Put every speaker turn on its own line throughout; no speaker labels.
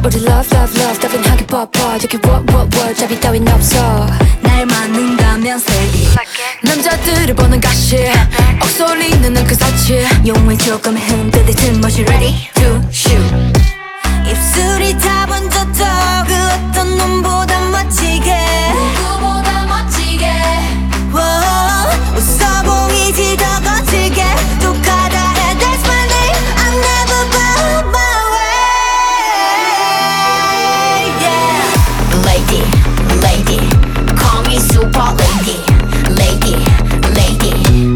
우리 love love love 따분하게 뻗어 여기 what 잡이 따윈 없어
날 맞는다면 say
남자들을 보는 가시 억소리는 그 사치
용을 조금 흔들릴 틈없이 ready to shoot
입술이 다 번졌다 그 어떤 놈보다 멋지게
누구보다 멋지게
웃어 보이지 더 거칠게 또 가다 해 That's my name I never bow my way yeah.
Lady, lady Call me super lady Lady, lady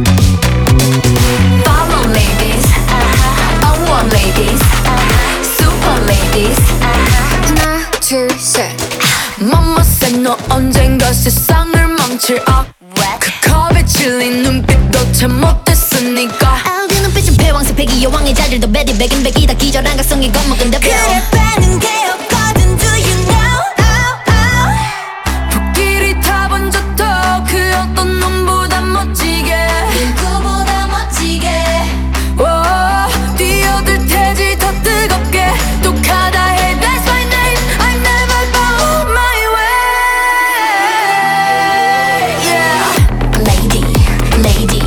Follow ladies I want ladies Super ladies
하나 둘셋 Mama said 너 언젠가 세상을 망칠 그 컵에 질린 눈빛도 참 못했으니까
아우그 눈빛은 패왕새 패기 여왕의 자질도 베리 백인 백이다 기절한 각성이 겁먹은 대표
그래 빼는 게 없거든 Do you know
불길이 다 번졌다 그 어떤 놈보다 멋지게
누구보다 멋지게
뛰어들 테지 더 뜨겁게 또 가다 해 That's my name I never bow my way yeah.
Lady, lady